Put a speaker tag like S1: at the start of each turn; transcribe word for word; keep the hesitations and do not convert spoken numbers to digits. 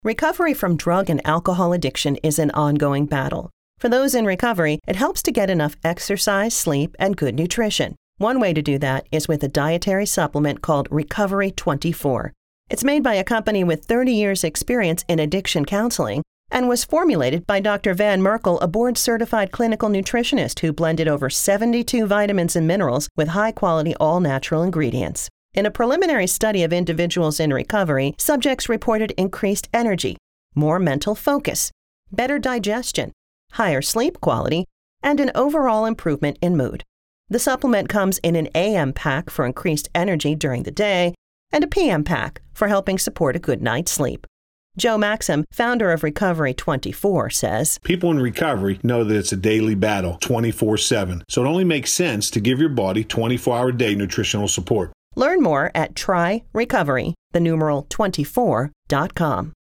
S1: Recovery from drug and alcohol addiction is an ongoing battle. For those in recovery, it helps to get enough exercise, sleep, and good nutrition. One way to do that is with a dietary supplement called Recovery twenty-four. It's made by a company with thirty years experience in addiction counseling and was formulated by Doctor Van Merkel, a board-certified clinical nutritionist who blended over seventy-two vitamins and minerals with high-quality, all-natural ingredients. In a preliminary study of individuals in recovery, subjects reported increased energy, more mental focus, better digestion, higher sleep quality, and an overall improvement in mood. The supplement comes in an A M pack for increased energy during the day and a P M pack for helping support a good night's sleep. Joe Maxim, founder of Recovery twenty-four, says,
S2: People in recovery know that it's a daily battle, twenty-four seven, so it only makes sense to give your body twenty-four hour day nutritional support.
S1: Learn more at try recovery, the numeral twenty-four dot com.